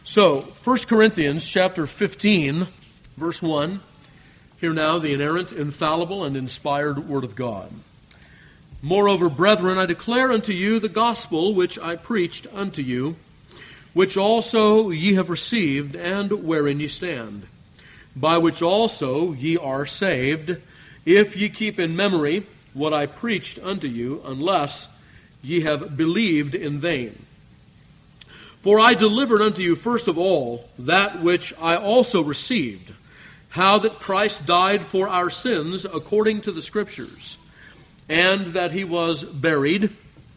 So, 1 Corinthians chapter 15, verse 1. Hear now the inerrant, infallible, and inspired Word of God. Moreover, brethren, I declare unto you the gospel which I preached unto you, which also ye have received, and wherein ye stand, by which also ye are saved, if ye keep in memory what I preached unto you, unless ye have believed in vain. For I delivered unto you first of all that which I also received, how that Christ died for our sins according to the Scriptures, and that he was buried,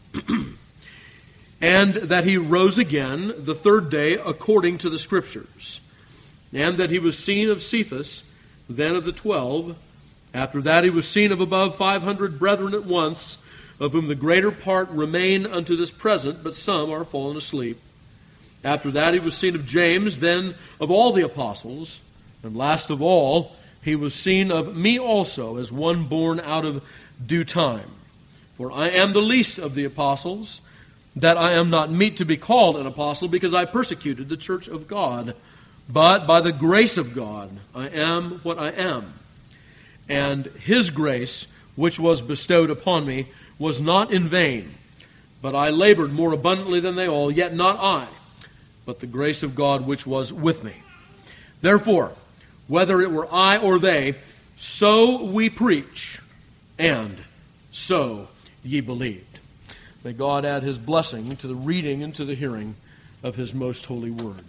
and that he rose again the third day according to the Scriptures, and that he was seen of Cephas, then of the 12. After that he was seen of above 500 brethren at once, of whom the greater part remain unto this present, but some are fallen asleep. After that he was seen of James, then of all the apostles, and last of all he was seen of me also, as one born out of due time. For I am the least of the apostles, that I am not meet to be called an apostle, because I persecuted the church of God. But by the grace of God I am what I am. And his grace, which was bestowed upon me, was not in vain. But I labored more abundantly than they all, yet not I, but the grace of God which was with me. Therefore, whether it were I or they, so we preach, and so ye believed. May God add his blessing to the reading and to the hearing of his most holy word.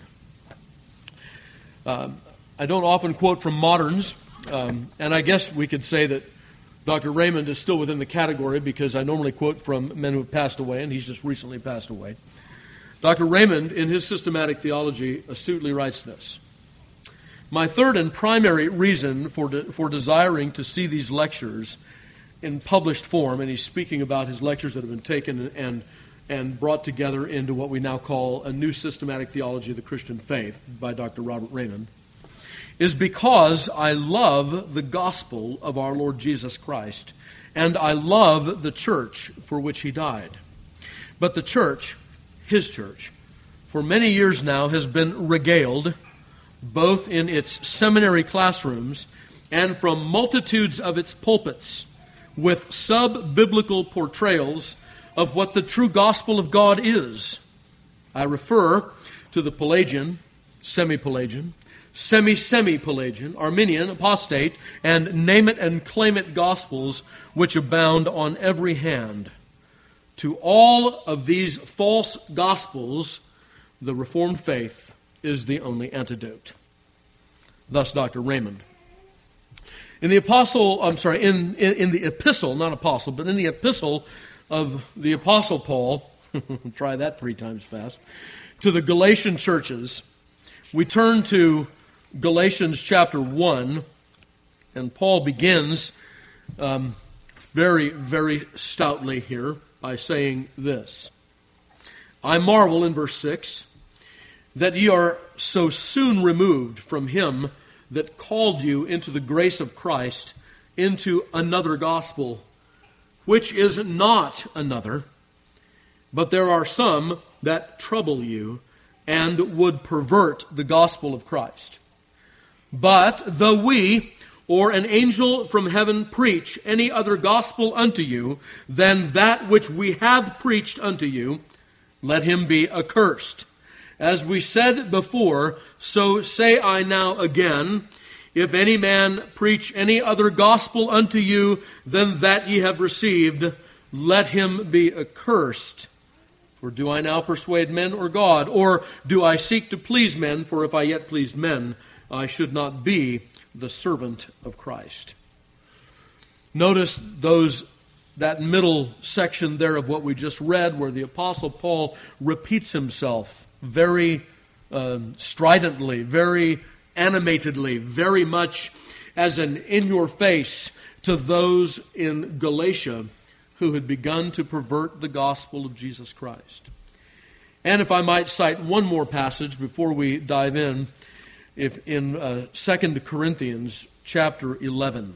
I don't often quote from moderns, and I guess we could say that Dr. Raymond is still within the category, because I normally quote from men who have passed away, and he's just recently passed away. Dr. Raymond, in his systematic theology, astutely writes this: my third and primary reason for desiring to see these lectures in published form, and he's speaking about his lectures that have been taken and brought together into what we now call a new systematic theology of the Christian faith by Dr. Robert Raymond, is because I love the gospel of our Lord Jesus Christ, and I love the church for which he died. But the church, his church, for many years now has been regaled, both in its seminary classrooms and from multitudes of its pulpits, with sub-biblical portrayals of what the true gospel of God is. I refer to the Pelagian, semi-Pelagian, semi-semi-Pelagian, Arminian, apostate, and name it and claim it gospels which abound on every hand. To all of these false gospels, the Reformed faith is the only antidote. Thus Dr. Raymond. In the epistle, not apostle, but in the epistle of the Apostle Paul, try that 3 times fast, to the Galatian churches, we turn to Galatians chapter 1, and Paul begins very, very stoutly here by saying this: I marvel, in verse 6, that ye are so soon removed from him that called you into the grace of Christ, into another gospel, which is not another, but there are some that trouble you and would pervert the gospel of Christ. But though we, or an angel from heaven, preach any other gospel unto you than that which we have preached unto you, let him be accursed. As we said before, so say I now again, if any man preach any other gospel unto you than that ye have received, let him be accursed. For do I now persuade men or God? Or do I seek to please men? For if I yet pleased men, I should not be the servant of Christ. Notice that middle section there of what we just read, where the Apostle Paul repeats himself very stridently, very animatedly, very much as an in-your-face to those in Galatia who had begun to pervert the gospel of Jesus Christ. And if I might cite one more passage before we dive in, if in 2 Corinthians chapter 11.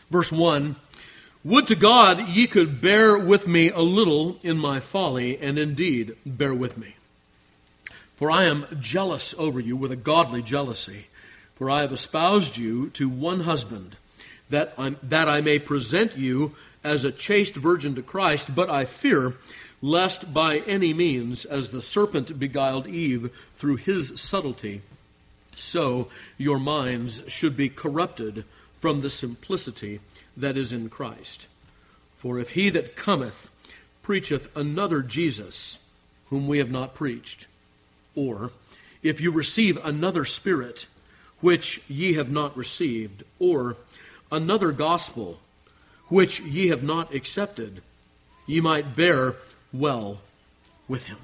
Verse 1, would to God ye could bear with me a little in my folly, and indeed bear with me. For I am jealous over you with a godly jealousy. For I have espoused you to one husband, that I may present you as a chaste virgin to Christ. But I fear, lest by any means, as the serpent beguiled Eve through his subtlety, so your minds should be corrupted from the simplicity that is in Christ. For if he that cometh preacheth another Jesus, whom we have not preached, or if you receive another Spirit, which ye have not received, or another gospel, which ye have not accepted, ye might bear well with him.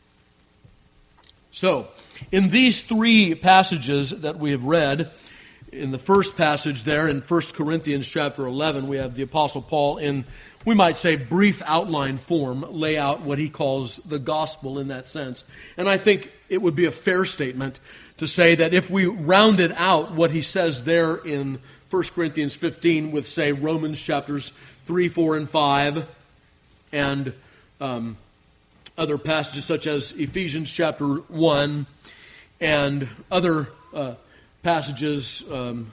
So, in these three passages that we have read, in the first passage there in 1 Corinthians chapter 11, we have the Apostle Paul in, we might say, brief outline form, lay out what he calls the gospel in that sense. And I think it would be a fair statement to say that if we rounded out what he says there in 1 Corinthians 15 with, say, Romans chapters 3, 4, and 5, and other passages such as Ephesians chapter 1, and other passages,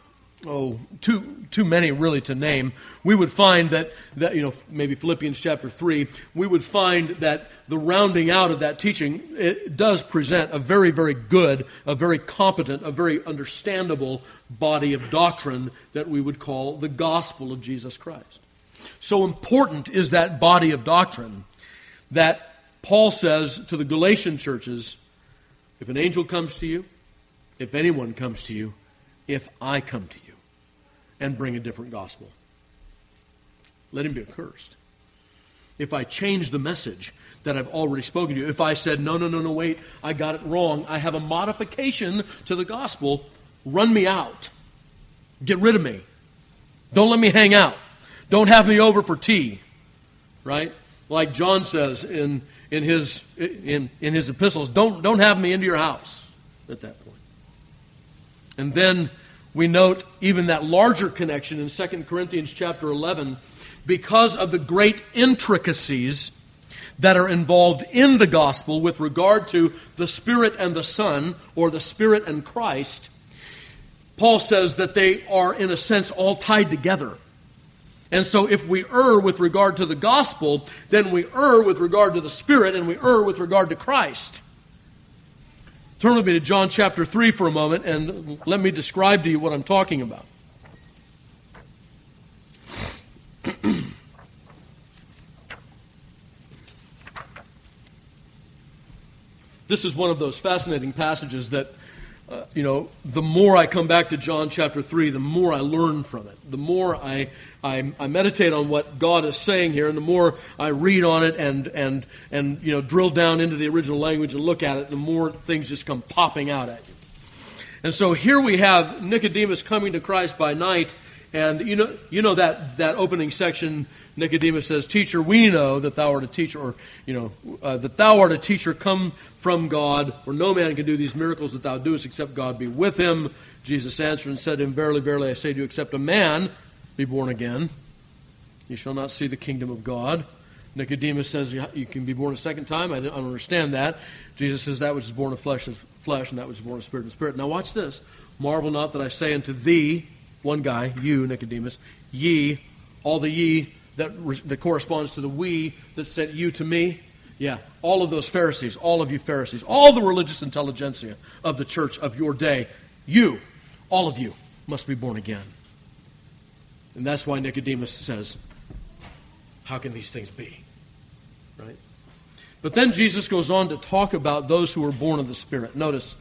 too many really to name, we would find that maybe Philippians chapter 3, we would find that the rounding out of that teaching, it does present a very, very good, a very competent, a very understandable body of doctrine that we would call the gospel of Jesus Christ. So important is that body of doctrine that Paul says to the Galatian churches, if an angel comes to you, if anyone comes to you, if I come to you and bring a different gospel, let him be accursed. If I change the message that I've already spoken to you, if I said, no, wait, I got it wrong, I have a modification to the gospel, run me out. Get rid of me. Don't let me hang out. Don't have me over for tea. Right? Like John says in his epistles, don't have me into your house at that point. And then we note even that larger connection in 2 Corinthians chapter 11, because of the great intricacies that are involved in the gospel with regard to the Spirit and the Son, or the Spirit and Christ. Paul says that they are, in a sense, all tied together. And so if we err with regard to the gospel, then we err with regard to the Spirit, and we err with regard to Christ. Turn with me to John chapter 3 for a moment, and let me describe to you what I'm talking about. This is one of those fascinating passages that, the more I come back to John chapter 3, the more I learn from it. The more I meditate on what God is saying here, and the more I read on it and drill down into the original language and look at it, the more things just come popping out at you. And so here we have Nicodemus coming to Christ by night, and you know that opening section. Nicodemus says, "Teacher, we know that thou art a teacher," or that thou art a teacher come from God, for no man can do these miracles that thou doest except God be with him. Jesus answered and said to him, "Verily, verily, I say to you, except a man be born again, you shall not see the kingdom of God." Nicodemus says, "You can be born a second time?" I don't understand that. Jesus says, "That which is born of flesh is flesh, and that which is born of spirit is spirit." Now watch this. "Marvel not that I say unto thee," one guy, you, Nicodemus, "ye," all the ye that corresponds to the we that sent you to me. Yeah, all of those Pharisees, all of you Pharisees, all the religious intelligentsia of the church of your day, you, all of you, must be born again. And that's why Nicodemus says, how can these things be? Right? But then Jesus goes on to talk about those who are born of the Spirit. Notice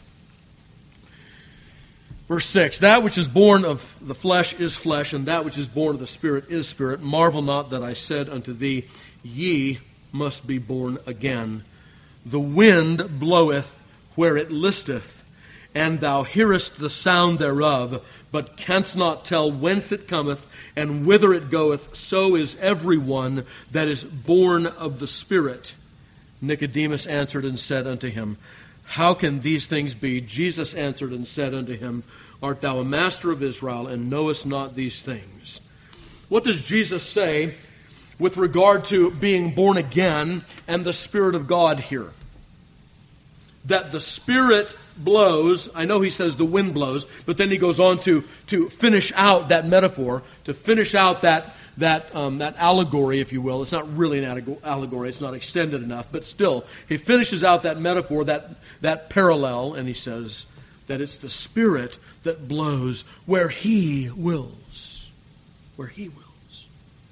verse 6, "That which is born of the flesh is flesh, and that which is born of the Spirit is spirit. Marvel not that I said unto thee, ye must be born again. The wind bloweth where it listeth, and thou hearest the sound thereof, but canst not tell whence it cometh and whither it goeth. So is every one that is born of the Spirit." Nicodemus answered and said unto him, "How can these things be?" Jesus answered and said unto him, "Art thou a master of Israel, and knowest not these things? What does Jesus say with regard to being born again and the Spirit of God here? That the Spirit blows. I know he says the wind blows, but then he goes on to finish out that metaphor, to finish out that allegory, if you will. It's not really an allegory. It's not extended enough, but still, he finishes out that metaphor, that parallel, and he says that it's the Spirit that blows where he wills. Where he wills.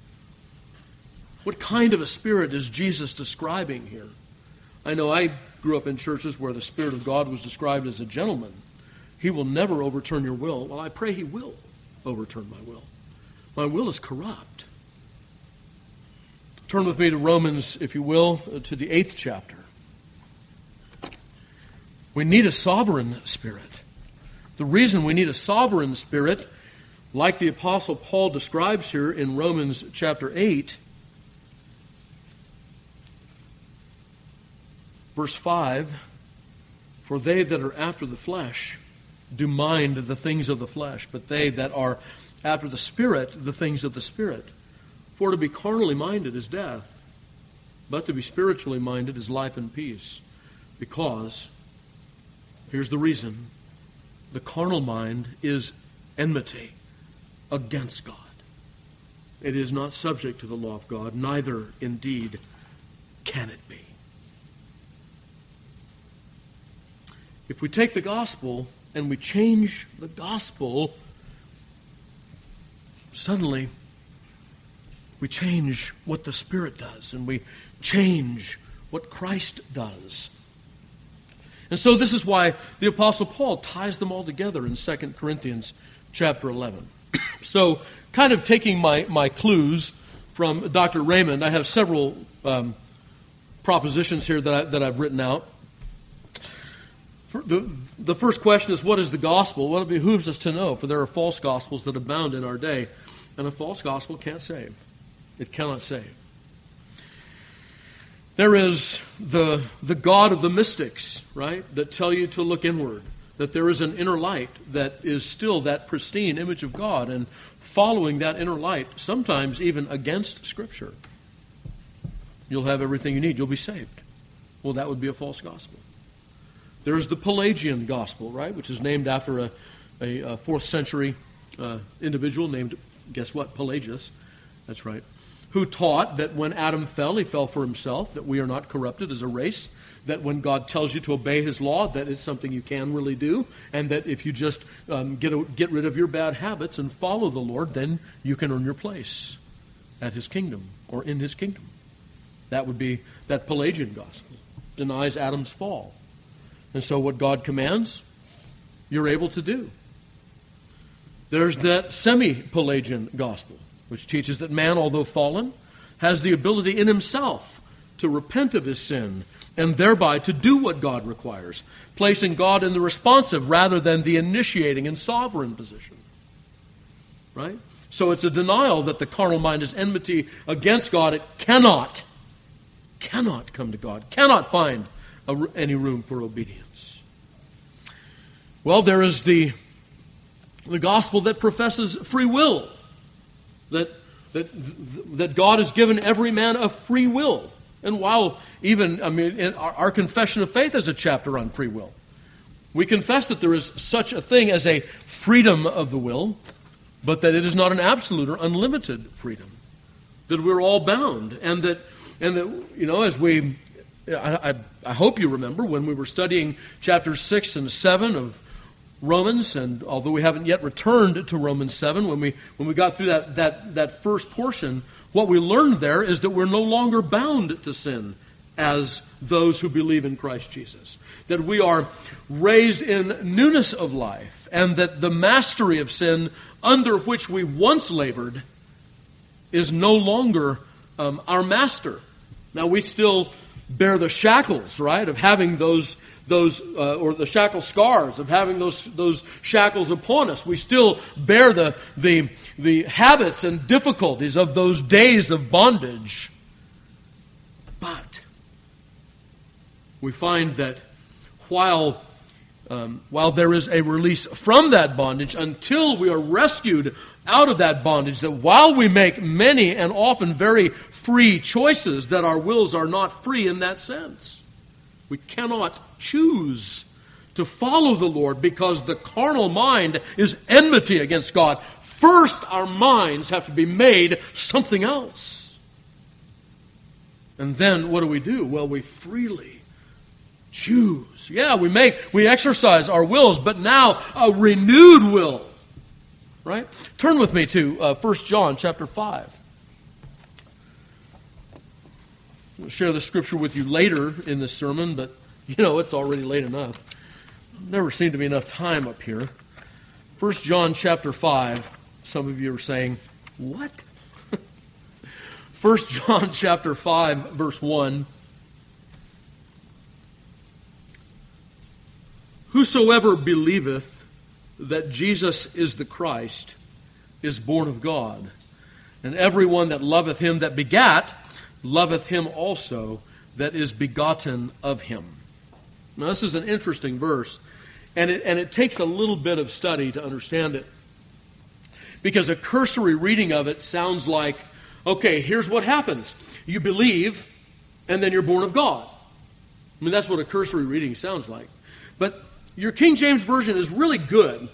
What kind of a spirit is Jesus describing here? I know I grew up in churches where the Spirit of God was described as a gentleman. He will never overturn your will. Well, I pray he will overturn my will. My will is corrupt. Turn with me to Romans, if you will, to the 8th chapter. We need a sovereign spirit. The reason we need a sovereign spirit, like the Apostle Paul describes here in Romans chapter 8, verse 5, for they that are after the flesh do mind the things of the flesh, but they that are after the Spirit, the things of the Spirit. For to be carnally minded is death, but to be spiritually minded is life and peace. Because, here's the reason, the carnal mind is enmity against God. It is not subject to the law of God, neither indeed can it be. If we take the gospel and we change the gospel, suddenly we change what the Spirit does, and we change what Christ does. And so this is why the Apostle Paul ties them all together in 2 Corinthians chapter 11. So, kind of taking my clues from Dr. Raymond, I have several propositions here that I've written out. The first question is, what is the gospel? Well, it behooves us to know, for there are false gospels that abound in our day, and a false gospel can't save. It cannot save. There is the God of the mystics, right, that tell you to look inward, that there is an inner light that is still that pristine image of God, and following that inner light, sometimes even against Scripture, you'll have everything you need. You'll be saved. Well, that would be a false gospel. There's the Pelagian gospel, right, which is named after a 4th century individual named, guess what, Pelagius. That's right. Who taught that when Adam fell, he fell for himself, that we are not corrupted as a race, that when God tells you to obey his law, that it's something you can really do, and that if you just get rid of your bad habits and follow the Lord, then you can earn your place at his kingdom or in his kingdom. That would be that Pelagian gospel. Denies Adam's fall. And so what God commands, you're able to do. There's that semi-Pelagian gospel, which teaches that man, although fallen, has the ability in himself to repent of his sin and thereby to do what God requires, placing God in the responsive rather than the initiating and sovereign position. Right? So it's a denial that the carnal mind is enmity against God. It cannot come to God, cannot find any room for obedience. Well, there is the gospel that professes free will, that God has given every man a free will. And while even, in our confession of faith has a chapter on free will. We confess that there is such a thing as a freedom of the will, but that it is not an absolute or unlimited freedom. That we're all bound, and that as we, I hope you remember when we were studying chapters 6 and 7 of Romans, and although we haven't yet returned to Romans 7, when we got through that first portion, what we learned there is that we're no longer bound to sin as those who believe in Christ Jesus. That we are raised in newness of life, and that the mastery of sin under which we once labored is no longer our master. Now we still bear the shackles, right, of having those or the shackle scars of having those shackles upon us. We still bear the habits and difficulties of those days of bondage. But we find that while while there is a release from that bondage, until we are rescued out of that bondage, that while we make many and often very free choices, that our wills are not free in that sense. We cannot choose to follow the Lord because the carnal mind is enmity against God. First, our minds have to be made something else. And then what do? Well, we freely choose. Yeah, we exercise our wills, but now a renewed will. Right? Turn with me to 1 John chapter 5. I'll share the scripture with you later in this sermon, but it's already late enough. Never seemed to be enough time up here. 1 John chapter 5. Some of you are saying, what? 1 John chapter 5, verse 1. Whosoever believeth that Jesus is the Christ is born of God. And everyone that loveth him that begat, loveth him also that is begotten of him. Now this is an interesting verse, and it takes a little bit of study to understand it. Because a cursory reading of it sounds like, okay, here's what happens. You believe, and then you're born of God. I mean, that's what a cursory reading sounds like. But your King James Version is really good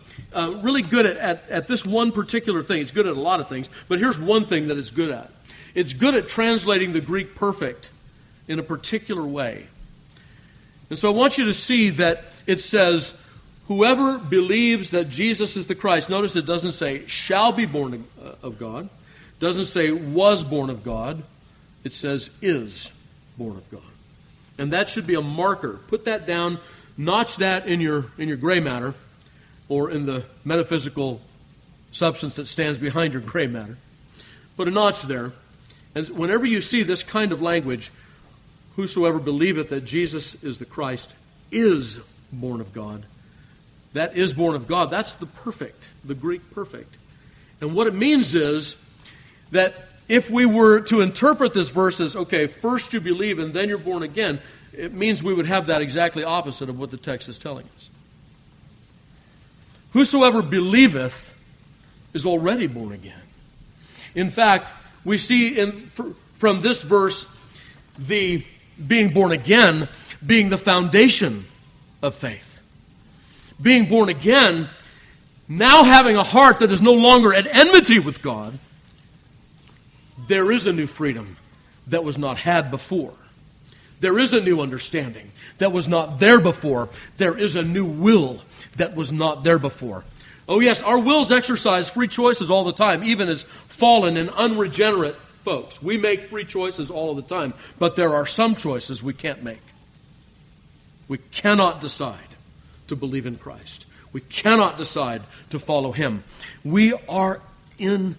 at this one particular thing. It's good at a lot of things, but here's one thing that it's good at. It's good at translating the Greek perfect in a particular way. And so I want you to see that it says, whoever believes that Jesus is the Christ. Notice it doesn't say shall be born of God. It doesn't say was born of God. It says is born of God. And that should be a marker. Put that down. Notch that in your gray matter, or in the metaphysical substance that stands behind your gray matter. Put a notch there. And whenever you see this kind of language, whosoever believeth that Jesus is the Christ is born of God. That is born of God. That's the perfect, the Greek perfect. And what it means is that if we were to interpret this verse as, okay, first you believe and then you're born again, it means we would have that exactly opposite of what the text is telling us. Whosoever believeth is already born again. In fact, we see from this verse the being born again being the foundation of faith. Being born again, now having a heart that is no longer at enmity with God, there is a new freedom that was not had before. There is a new understanding that was not there before. There is a new will that was not there before. Oh yes, our wills exercise free choices all the time, even as fallen and unregenerate folks. We make free choices all the time, but there are some choices we can't make. We cannot decide to believe in Christ. We cannot decide to follow Him. We are in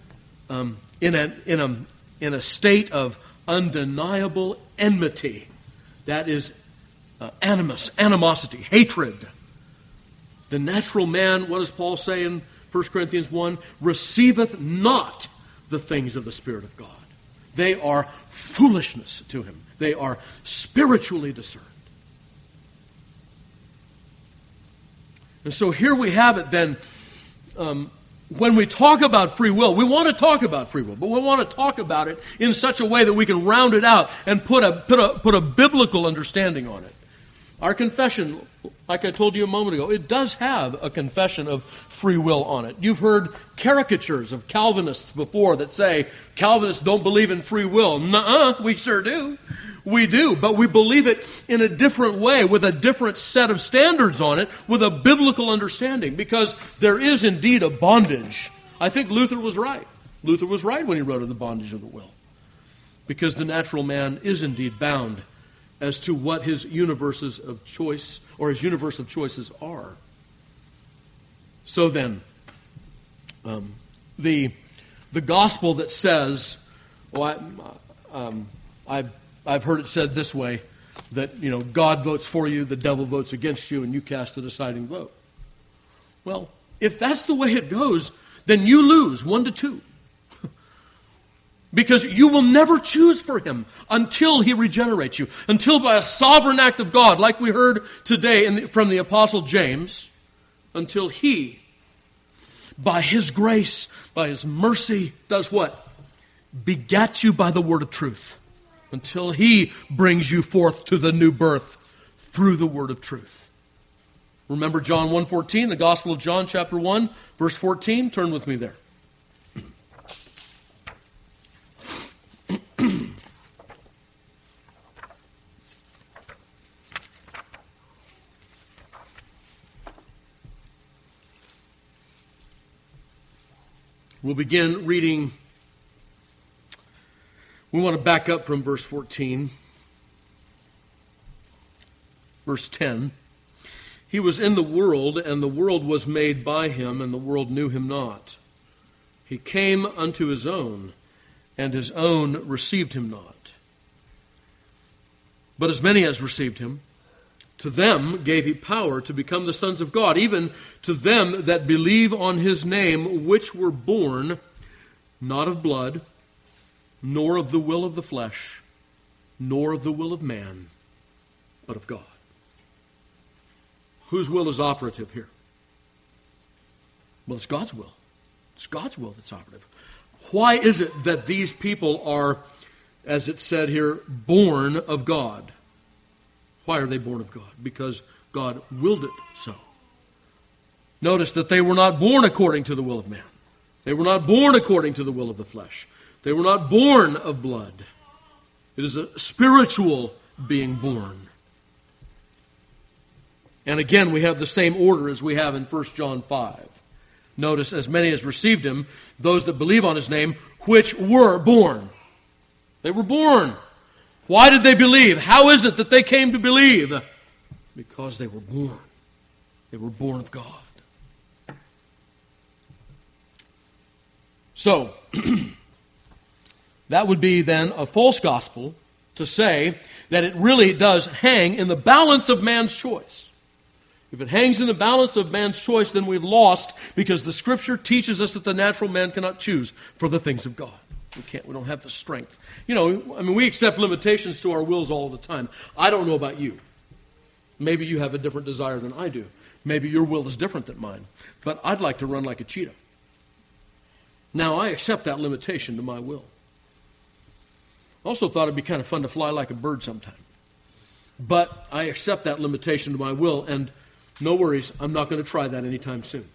a state of undeniable enmity. That is animosity, hatred. The natural man, what does Paul say in 1 Corinthians 1? Receiveth not the things of the Spirit of God. They are foolishness to him. They are spiritually discerned. And so here we have it then. When we talk about free will, we want to talk about free will, but we want to talk about it in such a way that we can round it out and put a biblical understanding on it. Our confession, like I told you a moment ago, it does have a confession of free will on it. You've heard caricatures of Calvinists before that say, Calvinists don't believe in free will. Nuh-uh, we sure do. We do, but we believe it in a different way, with a different set of standards on it, with a biblical understanding, because there is indeed a bondage. I think Luther was right. Luther was right when he wrote of the bondage of the will, because the natural man is indeed bound as to what his universes of choice, or his universe of choices are. So then, the gospel that says, I've heard it said this way, that, God votes for you, the devil votes against you, and you cast the deciding vote. Well, if that's the way it goes, then you lose 1-2. Because you will never choose for him until he regenerates you. Until by a sovereign act of God, like we heard today from the Apostle James, until he, by his grace, by his mercy, does what? Begats you by the word of truth. Until he brings you forth to the new birth through the word of truth. Remember John 1:14, the Gospel of John, chapter 1, verse 14? Turn with me there. We'll begin reading. We want to back up from verse 14. Verse 10. He was in the world, and the world was made by him, and the world knew him not. He came unto his own, and his own received him not. But as many as received him, to them gave he power to become the sons of God, even to them that believe on his name, which were born not of blood, nor of the will of the flesh, nor of the will of man, but of God. Whose will is operative here? Well, it's God's will. It's God's will that's operative. Why is it that these people are, as it said here, born of God? Why are they born of God? Because God willed it so. Notice that they were not born according to the will of man. They were not born according to the will of the flesh. They were not born of blood. It is a spiritual being born. And again, we have the same order as we have in 1 John 5. Notice, as many as received him, those that believe on his name, which were born. They were born. Why did they believe? How is it that they came to believe? Because they were born. They were born of God. So, that would be then a false gospel to say that it really does hang in the balance of man's choice. If it hangs in the balance of man's choice, then we've lost, because the Scripture teaches us that the natural man cannot choose for the things of God. We don't have the strength. We accept limitations to our wills all the time. I don't know about you. Maybe you have a different desire than I do. Maybe your will is different than mine. But I'd like to run like a cheetah. Now, I accept that limitation to my will. I also thought it'd be kind of fun to fly like a bird sometime. But I accept that limitation to my will, and no worries, I'm not going to try that anytime soon.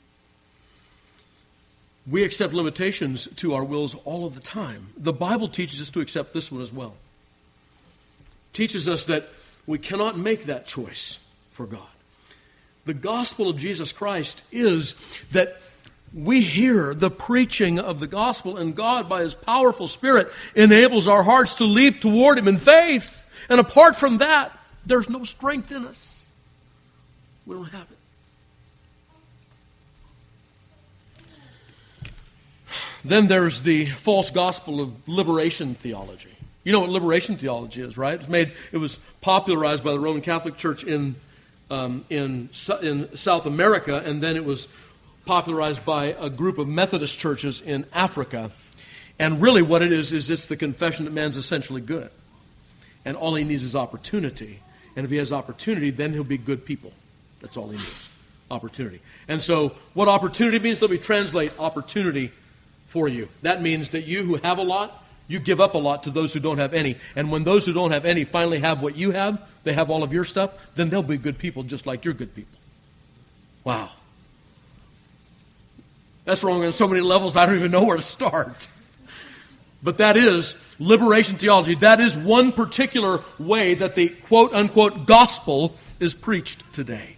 We accept limitations to our wills all of the time. The Bible teaches us to accept this one as well. It teaches us that we cannot make that choice for God. The gospel of Jesus Christ is that we hear the preaching of the gospel, and God, by his powerful Spirit, enables our hearts to leap toward him in faith. And apart from that, there's no strength in us. We don't have it. Then there's the false gospel of liberation theology. You know what liberation theology is, right? It was popularized by the Roman Catholic Church in South America, and then it was popularized by a group of Methodist churches in Africa. And really what it is it's the confession that man's essentially good. And all he needs is opportunity. And if he has opportunity, then he'll be good people. That's all he needs. Opportunity. And so what opportunity means, let me translate opportunity for you. That means that you who have a lot, you give up a lot to those who don't have any. And when those who don't have any finally have what you have, they have all of your stuff, then they'll be good people just like you're good people. Wow. That's wrong on so many levels, I don't even know where to start. But that is liberation theology. That is one particular way that the quote-unquote gospel is preached today.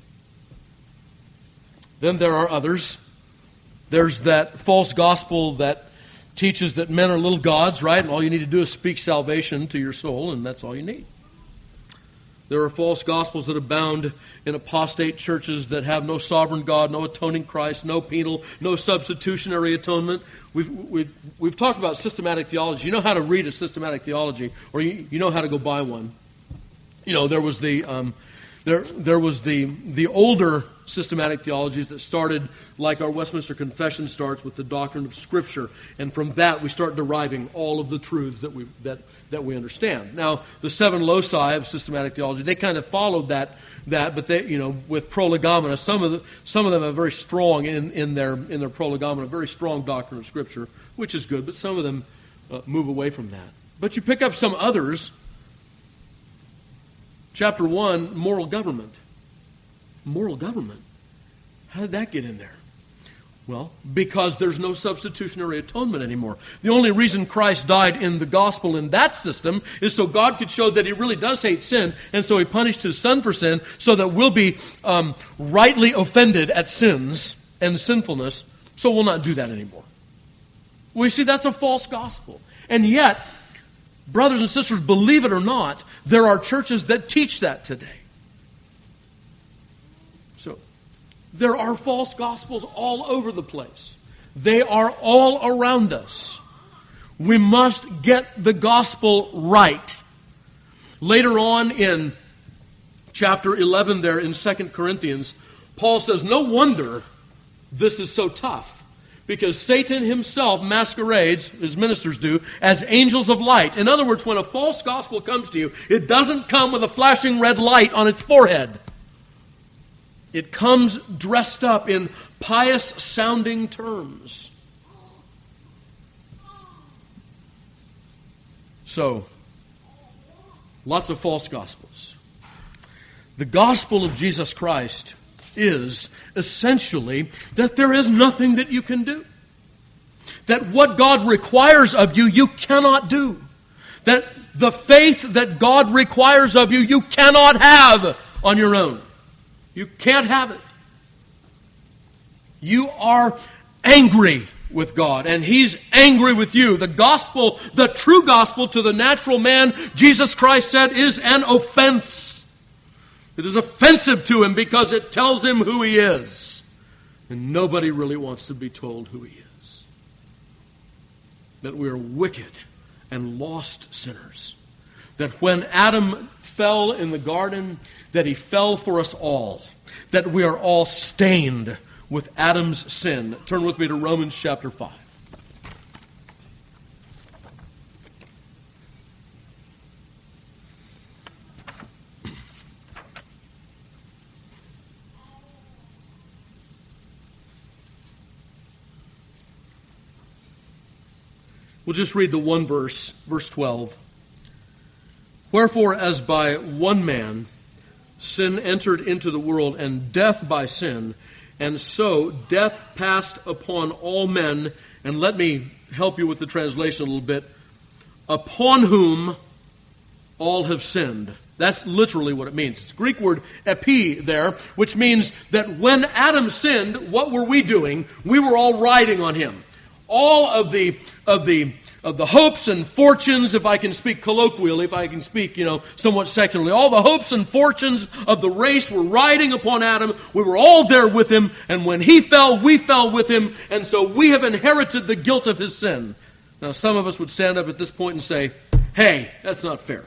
Then there are others. There's that false gospel that teaches that men are little gods, right? And all you need to do is speak salvation to your soul, and that's all you need. There are false gospels that abound in apostate churches that have no sovereign God, no atoning Christ, no penal, no substitutionary atonement. We've talked about systematic theology. You know how to read a systematic theology, or you know how to go buy one. You know, there was the older systematic theologies that started like our Westminster Confession starts with the doctrine of Scripture, and from that we start deriving all of the truths that we understand. Now, the seven loci of systematic theology, they kind of followed that, but they, with prolegomena, some of them are very strong in their prolegomena, very strong doctrine of Scripture, which is good, but some of them move away from that. But you pick up some others. Chapter 1, moral government. Moral government. How did that get in there? Well, because there's no substitutionary atonement anymore. The only reason Christ died in the gospel in that system is so God could show that he really does hate sin, and so he punished his son for sin so that we'll be rightly offended at sins and sinfulness, so we'll not do that anymore. Well, you see, that's a false gospel. And yet, brothers and sisters, believe it or not, there are churches that teach that today. So, there are false gospels all over the place. They are all around us. We must get the gospel right. Later on in chapter 11 there in 2 Corinthians, Paul says, no wonder this is so tough. Because Satan himself masquerades, his ministers do, as angels of light. In other words, when a false gospel comes to you, it doesn't come with a flashing red light on its forehead. It comes dressed up in pious-sounding terms. So, lots of false gospels. The gospel of Jesus Christ is essentially that there is nothing that you can do. That what God requires of you, you cannot do. That the faith that God requires of you, you cannot have on your own. You can't have it. You are angry with God, and He's angry with you. The gospel, the true gospel to the natural man, Jesus Christ said, is an offense. It is offensive to him because it tells him who he is. And nobody really wants to be told who he is. That we are wicked and lost sinners. That when Adam fell in the garden, that he fell for us all. That we are all stained with Adam's sin. Turn with me to Romans chapter 5. We'll just read the one verse, verse 12. Wherefore, as by one man sin entered into the world, and death by sin, and so death passed upon all men, and let me help you with the translation a little bit, upon whom all have sinned. That's literally what it means. It's the Greek word epi there, which means that when Adam sinned, what were we doing? We were all riding on him. All of the hopes and fortunes, if I can speak colloquially, if I can speak, somewhat secularly, all the hopes and fortunes of the race were riding upon Adam. We were all there with him, and when he fell, we fell with him, and so we have inherited the guilt of his sin. Now, some of us would stand up at this point and say, hey, that's not fair.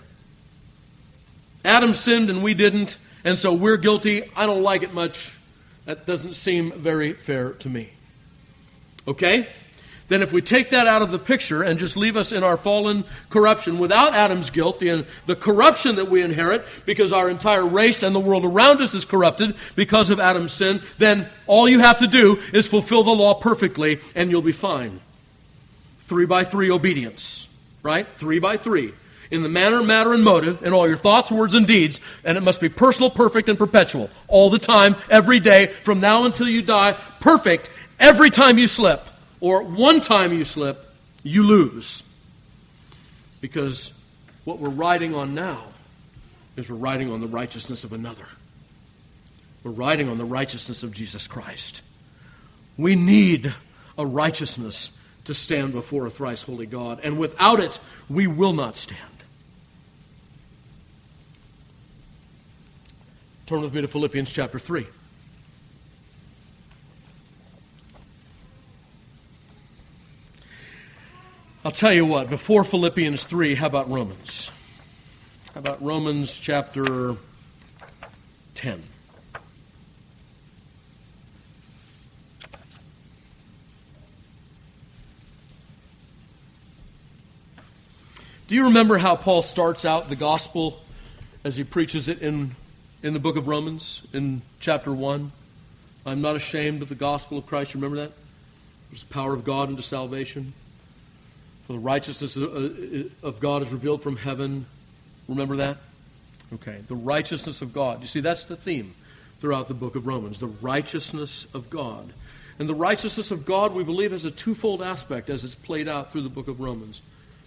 Adam sinned and we didn't, and so we're guilty. I don't like it much. That doesn't seem very fair to me. Okay? Then if we take that out of the picture and just leave us in our fallen corruption without Adam's guilt, the corruption that we inherit because our entire race and the world around us is corrupted because of Adam's sin, then all you have to do is fulfill the law perfectly and you'll be fine. 3x3 obedience, right? 3x3. In the manner, matter, and motive, in all your thoughts, words, and deeds, and it must be personal, perfect, and perpetual. All the time, every day, from now until you die, perfect every time you slip. Or one time you slip, you lose. Because what we're riding on now is we're riding on the righteousness of another. We're riding on the righteousness of Jesus Christ. We need a righteousness to stand before a thrice holy God. And without it, we will not stand. Turn with me to Philippians chapter 3. I'll tell you what, before Philippians 3, how about Romans? How about Romans chapter 10? Do you remember how Paul starts out the gospel as he preaches it in the book of Romans, in chapter 1? I'm not ashamed of the gospel of Christ. You remember that? There's the power of God unto salvation. For the righteousness of God is revealed from heaven. Remember that? Okay, the righteousness of God. You see, that's the theme throughout the book of Romans, the righteousness of God. And the righteousness of God, we believe, has a twofold aspect as it's played out through the book of Romans.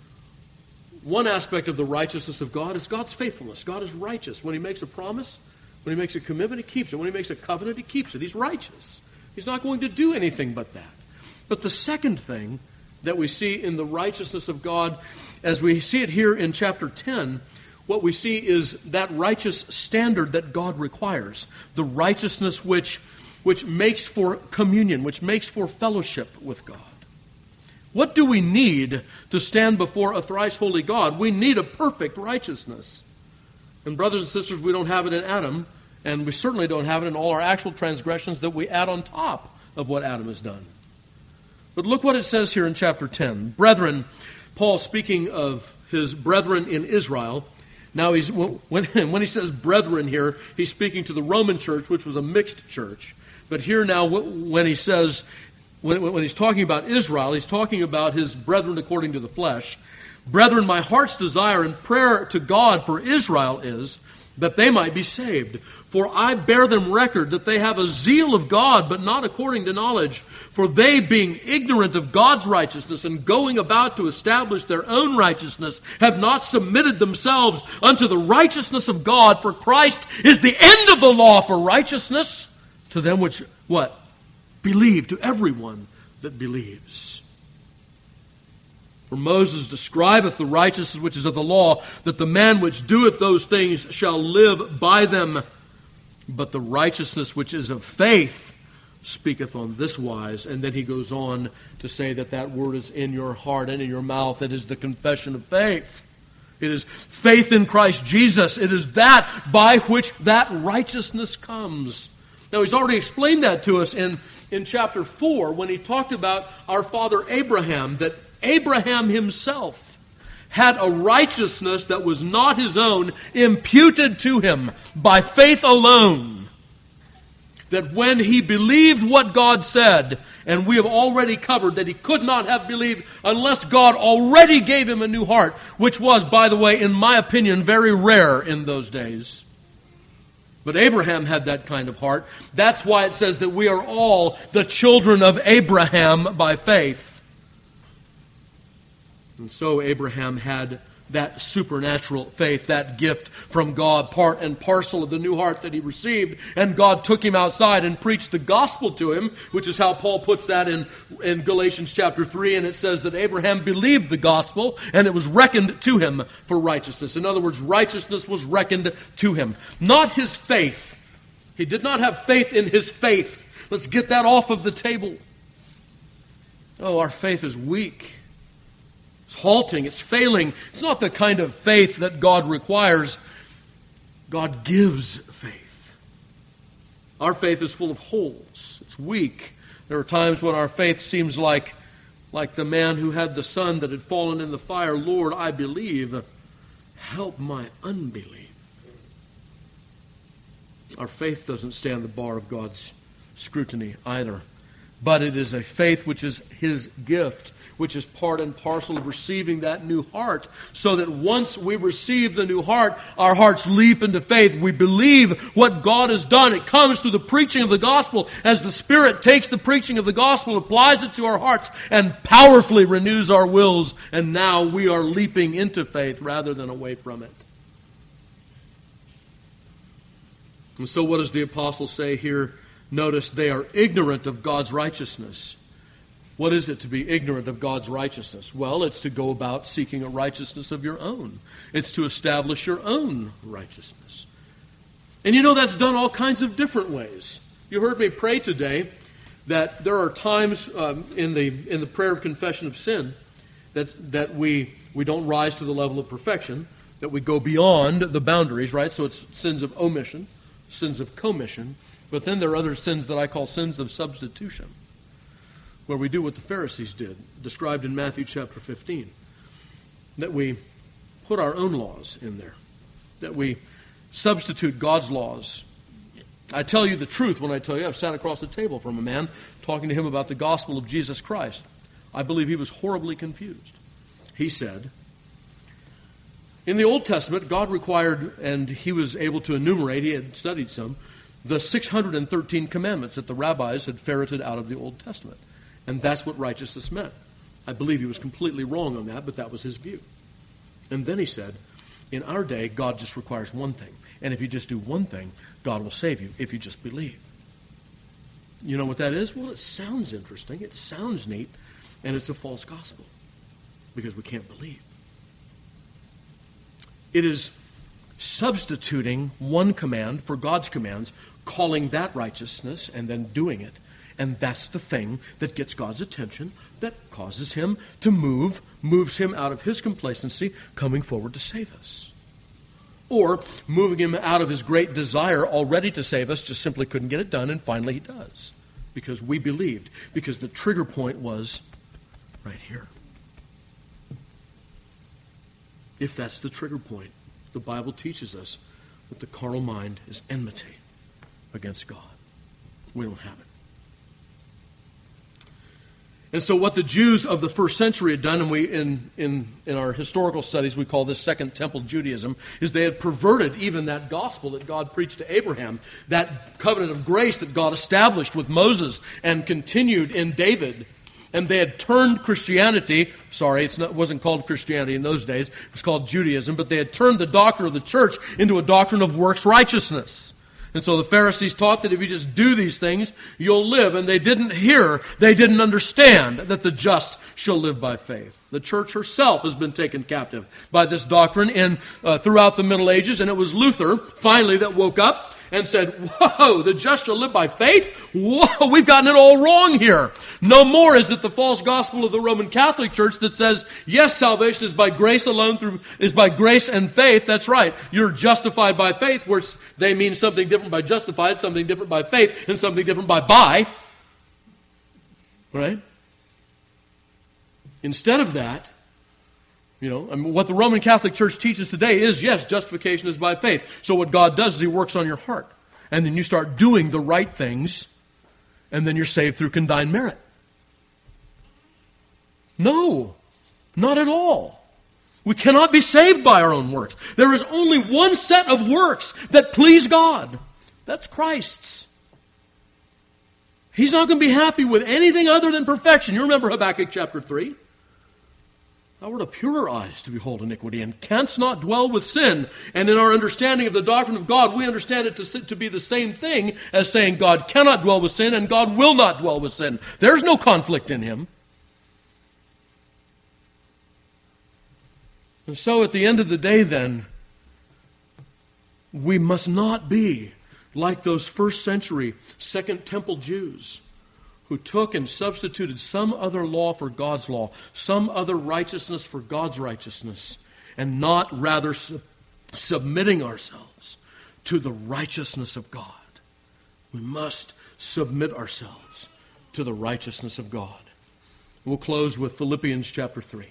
One aspect of the righteousness of God is God's faithfulness. God is righteous. When He makes a promise, when He makes a commitment, He keeps it. When He makes a covenant, He keeps it. He's righteous. He's not going to do anything but that. But the second thing that we see in the righteousness of God, as we see it here in chapter 10, what we see is that righteous standard that God requires, the righteousness which makes for communion, which makes for fellowship with God. What do we need to stand before a thrice holy God? We need a perfect righteousness. And brothers and sisters, we don't have it in Adam, and we certainly don't have it in all our actual transgressions that we add on top of what Adam has done. But look what it says here in chapter 10. Brethren, Paul speaking of his brethren in Israel. Now, when he says brethren here, he's speaking to the Roman church, which was a mixed church. But here now, when he says, when he's talking about Israel, he's talking about his brethren according to the flesh. Brethren, my heart's desire and prayer to God for Israel is that they might be saved. For I bear them record that they have a zeal of God, but not according to knowledge. For they, being ignorant of God's righteousness and going about to establish their own righteousness, have not submitted themselves unto the righteousness of God. For Christ is the end of the law for righteousness to them which, what? Believe, to everyone that believes. For Moses describeth the righteousness which is of the law, that the man which doeth those things shall live by them. But the righteousness which is of faith speaketh on this wise. And then he goes on to say that word is in your heart and in your mouth. It is the confession of faith. It is faith in Christ Jesus. It is that by which that righteousness comes. Now, he's already explained that to us in chapter 4 when he talked about our father Abraham, that Abraham himself had a righteousness that was not his own imputed to him by faith alone. That when he believed what God said, and we have already covered that he could not have believed unless God already gave him a new heart, which was, by the way, in my opinion, very rare in those days. But Abraham had that kind of heart. That's why it says that we are all the children of Abraham by faith. And so Abraham had that supernatural faith, that gift from God, part and parcel of the new heart that he received. And God took him outside and preached the gospel to him, which is how Paul puts that in Galatians chapter 3. And it says that Abraham believed the gospel and it was reckoned to him for righteousness. In other words, righteousness was reckoned to him. Not his faith. He did not have faith in his faith. Let's get that off of the table. Oh, our faith is weak. It's halting, it's failing. It's not the kind of faith that God requires. God gives faith. Our faith is full of holes. It's weak. There are times when our faith seems like the man who had the son that had fallen in the fire. Lord, I believe. Help my unbelief. Our faith doesn't stand the bar of God's scrutiny either. But it is a faith which is His gift, which is part and parcel of receiving that new heart, so that once we receive the new heart, our hearts leap into faith. We believe what God has done. It comes through the preaching of the gospel as the Spirit takes the preaching of the gospel, applies it to our hearts, and powerfully renews our wills. And now we are leaping into faith rather than away from it. And so what does the apostle say here? Notice they are ignorant of God's righteousness. What is it to be ignorant of God's righteousness? Well, it's to go about seeking a righteousness of your own. It's to establish your own righteousness. And you know that's done all kinds of different ways. You heard me pray today that there are times in the prayer of confession of sin that we don't rise to the level of perfection, that we go beyond the boundaries, right? So it's sins of omission, sins of commission. But then there are other sins that I call sins of substitution, where we do what the Pharisees did, described in Matthew chapter 15. That we put our own laws in there, that we substitute God's laws. I tell you the truth when I tell you I've sat across the table from a man talking to him about the gospel of Jesus Christ. I believe he was horribly confused. He said, in the Old Testament, God required, and he was able to enumerate, he had studied some, the 613 commandments that the rabbis had ferreted out of the Old Testament. And that's what righteousness meant. I believe he was completely wrong on that, but that was his view. And then he said, in our day, God just requires one thing. And if you just do one thing, God will save you if you just believe. You know what that is? Well, it sounds interesting. It sounds neat. And it's a false gospel because we can't believe. It is substituting one command for God's commands, calling that righteousness, and then doing it. And that's the thing that gets God's attention, that causes him to moves him out of his complacency, coming forward to save us. Or moving him out of his great desire already to save us, just simply couldn't get it done, and finally he does. Because we believed. Because the trigger point was right here. If that's the trigger point, the Bible teaches us that the carnal mind is enmity against God. We don't have it. And so what the Jews of the first century had done, and we in our historical studies we call this Second Temple Judaism, is they had perverted even that gospel that God preached to Abraham, that covenant of grace that God established with Moses and continued in David. And they had turned Christianity, it wasn't called Christianity in those days, it was called Judaism, but they had turned the doctrine of the church into a doctrine of works righteousness. And so the Pharisees taught that if you just do these things, you'll live. And they didn't hear, they didn't understand that the just shall live by faith. The church herself has been taken captive by this doctrine throughout the Middle Ages. And it was Luther, finally, that woke up and said, whoa, the just shall live by faith? Whoa, we've gotten it all wrong here. No more is it the false gospel of the Roman Catholic Church that says, yes, salvation is by grace alone, is by grace and faith. That's right. You're justified by faith, where they mean something different by justified, something different by faith, and something different by. Right? Instead of that, what the Roman Catholic Church teaches today is, yes, justification is by faith. So what God does is he works on your heart. And then you start doing the right things, and then you're saved through condign merit. No, not at all. We cannot be saved by our own works. There is only one set of works that please God. That's Christ's. He's not going to be happy with anything other than perfection. You remember Habakkuk chapter 3? Thou art of purer eyes to behold iniquity, and canst not dwell with sin. And in our understanding of the doctrine of God, we understand it to be the same thing as saying God cannot dwell with sin and God will not dwell with sin. There's no conflict in him. And so at the end of the day then, we must not be like those first century Second Temple Jews who took and substituted some other law for God's law, some other righteousness for God's righteousness, and not rather submitting ourselves to the righteousness of God. We must submit ourselves to the righteousness of God. We'll close with Philippians chapter 3.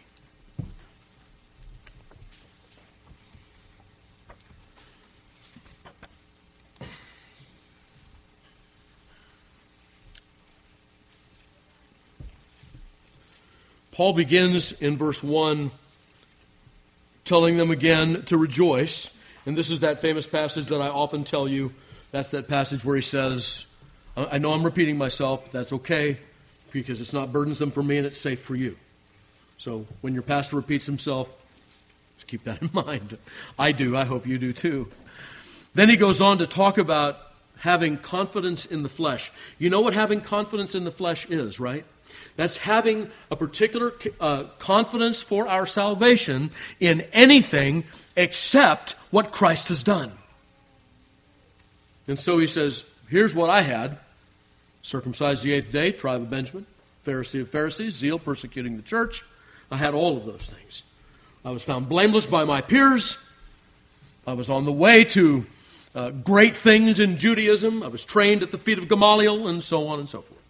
Paul begins in verse 1 telling them again to rejoice. And this is that famous passage that I often tell you. That's that passage where he says, I know I'm repeating myself. That's okay, because it's not burdensome for me and it's safe for you. So when your pastor repeats himself, just keep that in mind. I do. I hope you do too. Then he goes on to talk about having confidence in the flesh. You know what having confidence in the flesh is, right? That's having a particular confidence for our salvation in anything except what Christ has done. And so he says, here's what I had. Circumcised the 8th day, tribe of Benjamin, Pharisee of Pharisees, zeal, persecuting the church. I had all of those things. I was found blameless by my peers. I was on the way to great things in Judaism. I was trained at the feet of Gamaliel, and so on and so forth.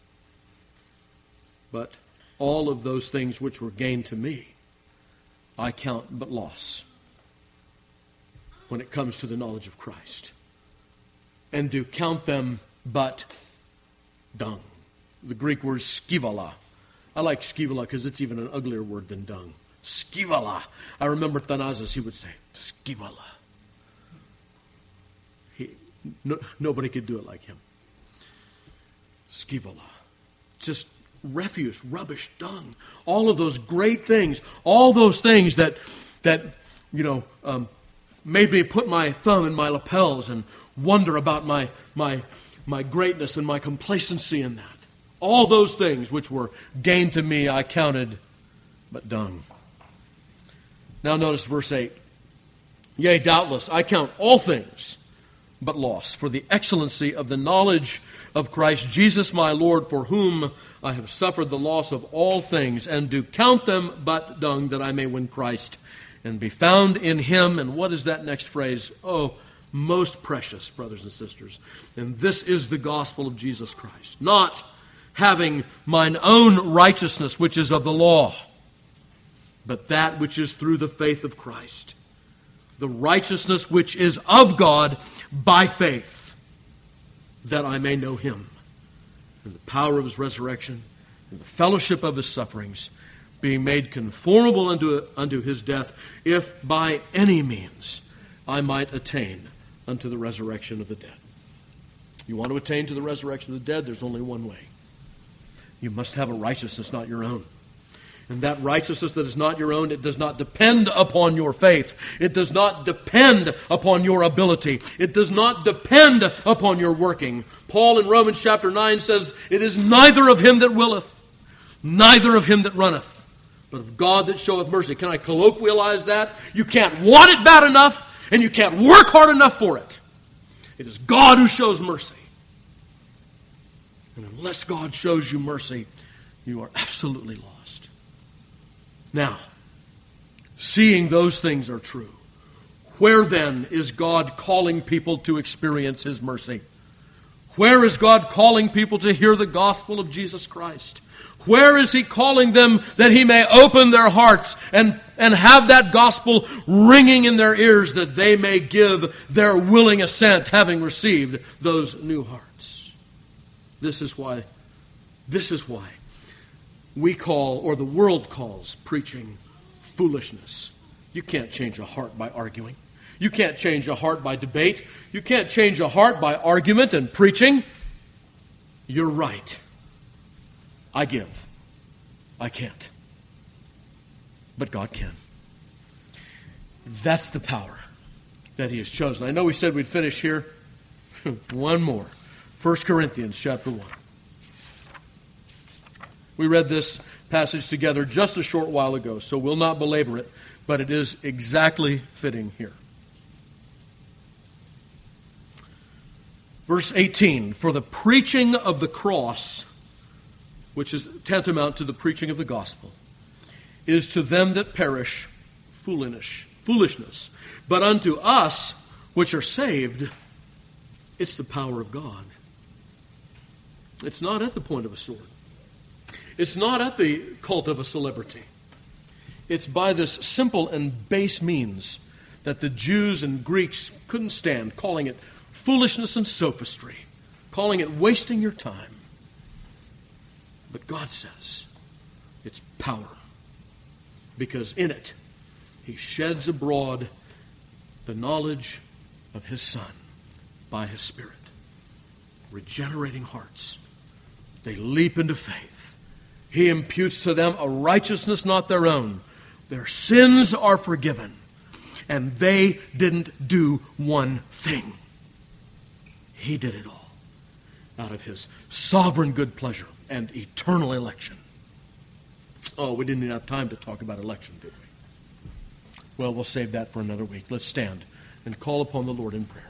But all of those things which were gained to me, I count but loss when it comes to the knowledge of Christ, and do count them but dung. The Greek word skivala. I like skivala because it's even an uglier word than dung. Skivala. I remember Thanazis, he would say, skivala. Nobody could do it like him. Skivala. Just refuse, rubbish, dung. All of those great things. All those things that made me put my thumb in my lapels and wonder about my greatness and my complacency in that. All those things which were gain to me, I counted but dung. Now notice verse 8. Yea, doubtless, I count all things but loss for the excellency of the knowledge of Christ Jesus my Lord, for whom I have suffered the loss of all things, and do count them but dung, that I may win Christ and be found in him. And what is that next phrase? Oh, most precious, brothers and sisters. And this is the gospel of Jesus Christ. Not having mine own righteousness, which is of the law, but that which is through the faith of Christ. The righteousness which is of God by faith, that I may know him, and the power of his resurrection, and the fellowship of his sufferings, being made conformable unto his death, if by any means I might attain unto the resurrection of the dead. You want to attain to the resurrection of the dead? There's only one way. You must have a righteousness not your own. And that righteousness that is not your own, it does not depend upon your faith. It does not depend upon your ability. It does not depend upon your working. Paul in Romans chapter 9 says, it is neither of him that willeth, neither of him that runneth, but of God that showeth mercy. Can I colloquialize that? You can't want it bad enough, and you can't work hard enough for it. It is God who shows mercy. And unless God shows you mercy, you are absolutely lost. Now, seeing those things are true, where then is God calling people to experience his mercy? Where is God calling people to hear the gospel of Jesus Christ? Where is he calling them that he may open their hearts and have that gospel ringing in their ears, that they may give their willing assent, having received those new hearts? This is why we call, or the world calls, preaching foolishness. You can't change a heart by arguing. You can't change a heart by debate. You can't change a heart by argument and preaching. You're right. I give. I can't. But God can. That's the power that he has chosen. I know we said we'd finish here. One more. 1 Corinthians chapter 1. We read this passage together just a short while ago, so we'll not belabor it, but it is exactly fitting here. Verse 18, for the preaching of the cross, which is tantamount to the preaching of the gospel, is to them that perish foolishness. But unto us which are saved, it's the power of God. It's not at the point of a sword. It's not at the cult of a celebrity. It's by this simple and base means that the Jews and Greeks couldn't stand, calling it foolishness and sophistry, calling it wasting your time. But God says it's power, because in it he sheds abroad the knowledge of his Son by his Spirit, regenerating hearts. They leap into faith. He imputes to them a righteousness not their own. Their sins are forgiven, and they didn't do one thing. He did it all out of his sovereign good pleasure and eternal election. Oh, we didn't even have time to talk about election, did we? Well, we'll save that for another week. Let's stand and call upon the Lord in prayer.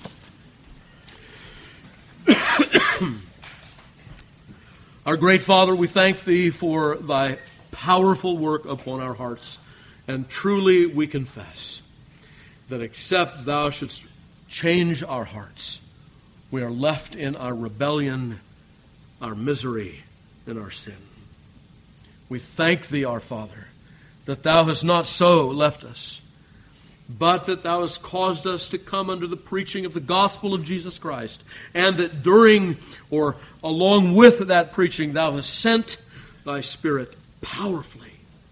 Our great Father, we thank thee for thy powerful work upon our hearts, and truly we confess that except thou shouldst change our hearts, we are left in our rebellion, our misery, and our sin. We thank thee, our Father, that thou hast not so left us, but that thou hast caused us to come under the preaching of the gospel of Jesus Christ, and that during or along with that preaching thou hast sent thy Spirit powerfully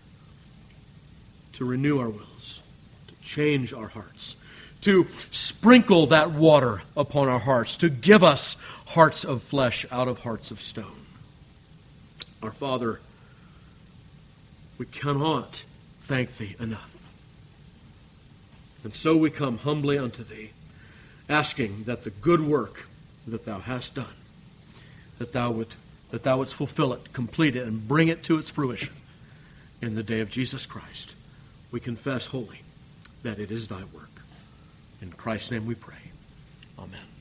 to renew our wills, to change our hearts, to sprinkle that water upon our hearts, to give us hearts of flesh out of hearts of stone. Our Father, we cannot thank Thee enough. And so we come humbly unto Thee, asking that the good work that Thou hast done, that Thou wouldst fulfill it, complete it, and bring it to its fruition in the day of Jesus Christ. We confess wholly that it is Thy work. In Christ's name we pray. Amen.